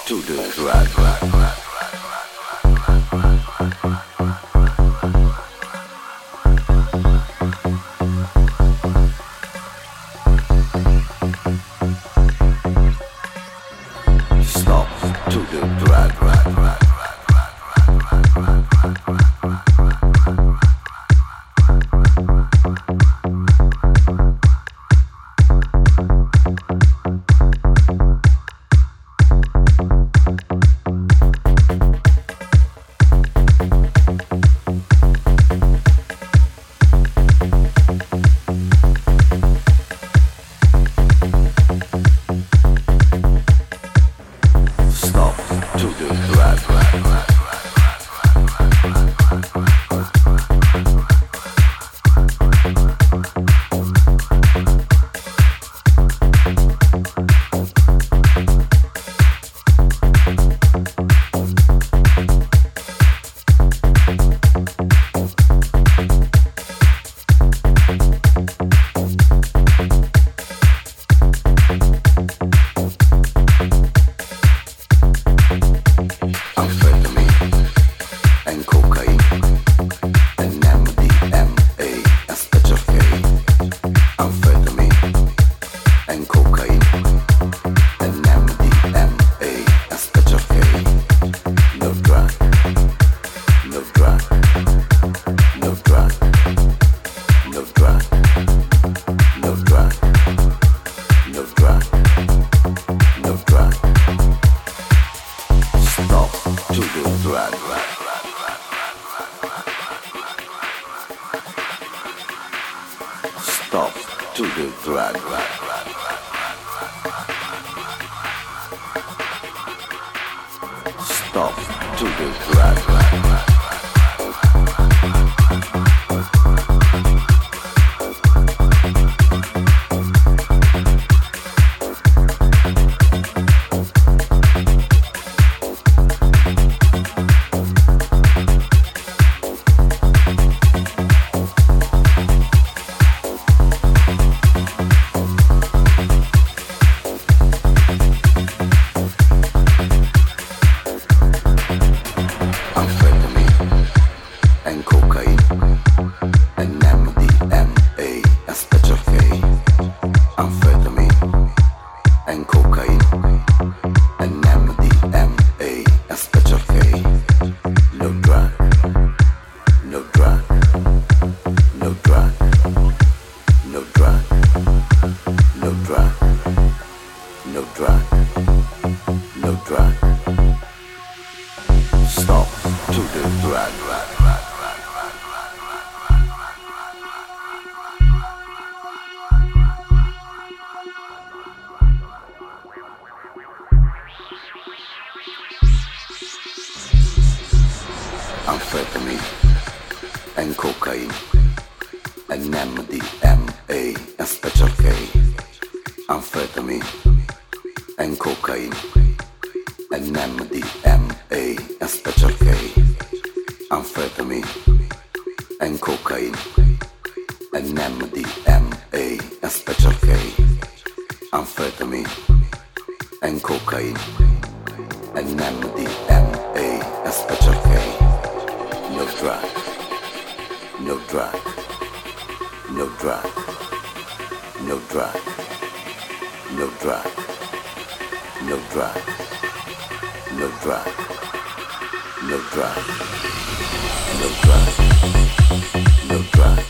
to the drug. Stop to the drug. Stop to the drug. Stop to the drug. Stop to the drug. Amphetamine and cocaine and MDMA and Special K. Amphetamine and cocaine and MDMA and Special K. Amphetamine and cocaine and MDMA and Special K. Amphetamine and cocaine and MDMA and Special K. No drug, no drug, no drug, no drug, no drug, no drug, no drug, no drug, no drug, no drug.